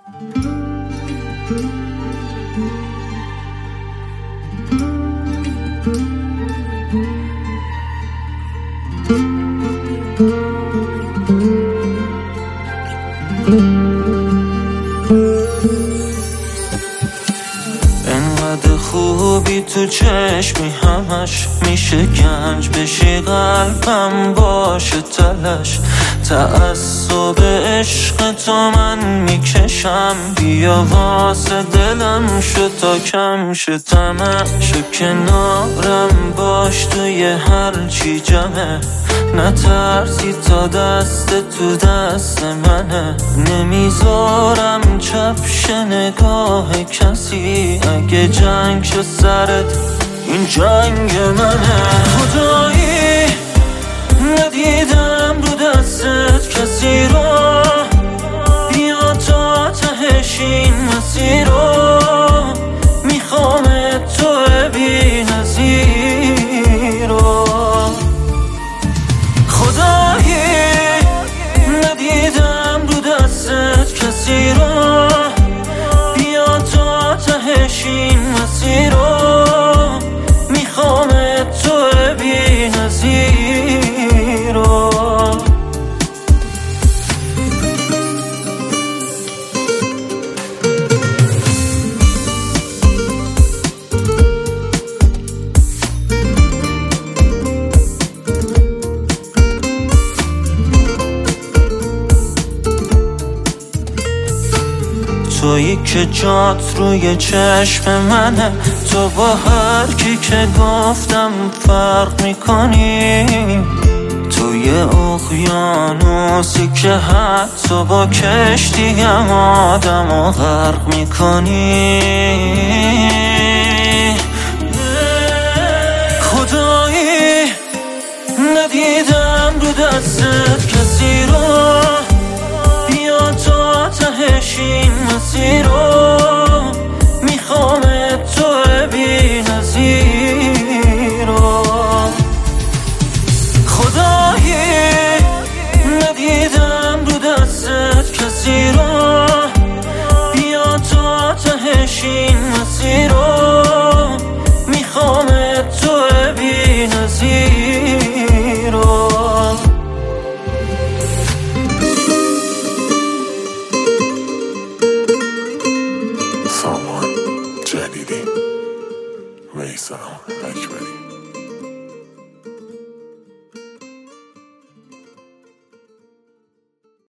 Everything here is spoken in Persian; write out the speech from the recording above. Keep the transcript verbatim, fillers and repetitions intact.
انقدر خوبی تو چشمی همش میشه گنج بشی، قلبم باشه تلش. تعصب عشق تو من میکشم، بیا واسه دلم شو تا کم شه طمعش. کنارم باش توی هر چی جمعه، نترسی تا دست تو دست منه. نمیذارم چپش نگاه کسی، اگه جنگ شد سرت این جنگ منه. خدایی ندیدم رو دستت کسی رو، بیا تا تهش این مسیر رو. میخوامت تو بی نظیر رو. خدایی ندیدم رو دستت کسی رو، بیا تا تهش این مسیر رو. میخوامت تو بی نظیر رو. تویی که جات روی چشم منه، تو با هر کی که گفتم فرق میکنی. توی اقیانوسی که حتی با کشتی هم آدم و غرق میکنی. خدایی ندیدم رو دستت کسی رو،